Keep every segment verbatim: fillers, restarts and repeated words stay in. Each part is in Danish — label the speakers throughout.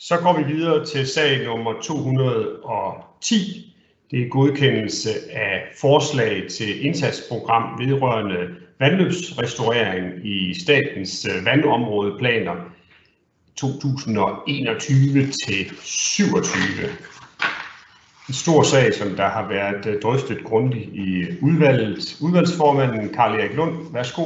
Speaker 1: Så går vi videre til sag nummer to hundrede og ti. Det er godkendelse af forslag til indsatsprogram vedrørende vandløbsrestaurering i statens vandområdeplaner to tusind og enogtyve til syvogtyve. En stor sag, som der har været drøftet grundigt i udvalget. Udvalgsformanden Carl Erik Lund, værsgo.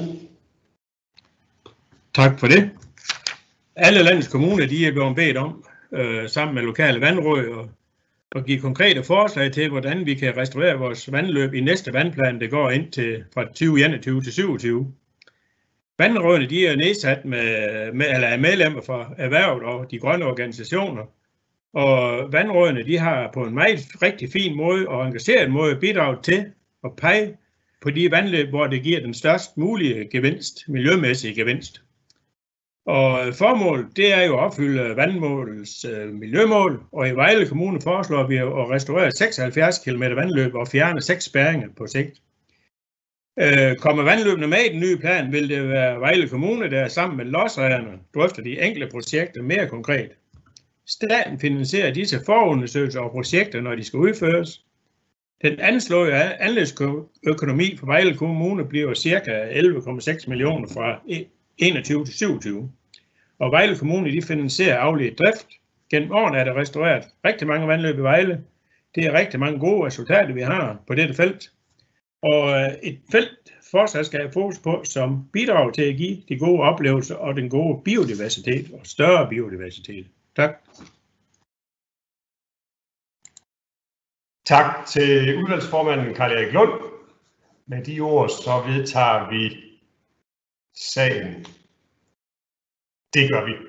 Speaker 2: Tak for det. Alle landets kommuner de er blevet bedt om, øh, sammen med lokale vandråd, at give konkrete forslag til, hvordan vi kan restaurere vores vandløb i næste vandplan, der går ind til fra tyve enogtyve til syvogtyve. Vandrådene de er nedsat med, med, eller er medlemmer fra erhvervet og de grønne organisationer. Og vandrådene de har på en meget rigtig fin måde og engageret måde bidraget til at pege på de vandløb, hvor det giver den størst mulige gevinst, miljømæssige gevinst. Og formålet det er jo at opfylde vandmålets øh, miljømål, og i Vejle Kommune foreslår vi at restaurere seksoghalvfjerds kilometer vandløb og fjerne seks spærringer på sigt. Øh, kommer vandløbene med i den nye plan, vil det være Vejle Kommune, der sammen med lodsejerne drøfter de enkelte projekter mere konkret. Staten finansierer disse forundersøgelser og projekter, når de skal udføres. Den anslåede anlægsøkonomi for Vejle Kommune bliver ca. elleve komma seks millioner fra enogtyve til syvogtyve. Og Vejle Kommune de finansierer afledt drift. Gennem årene er der restaureret rigtig mange vandløb i Vejle. Det er rigtig mange gode resultater, vi har på dette felt. Og et felt fortsat skal have fokus på, som bidrager til at give de gode oplevelser og den gode biodiversitet og større biodiversitet. Tak.
Speaker 1: Tak til udvalgsformanden Carl Erik Lund. Med de ord så vedtager vi sagen. Det gør vi.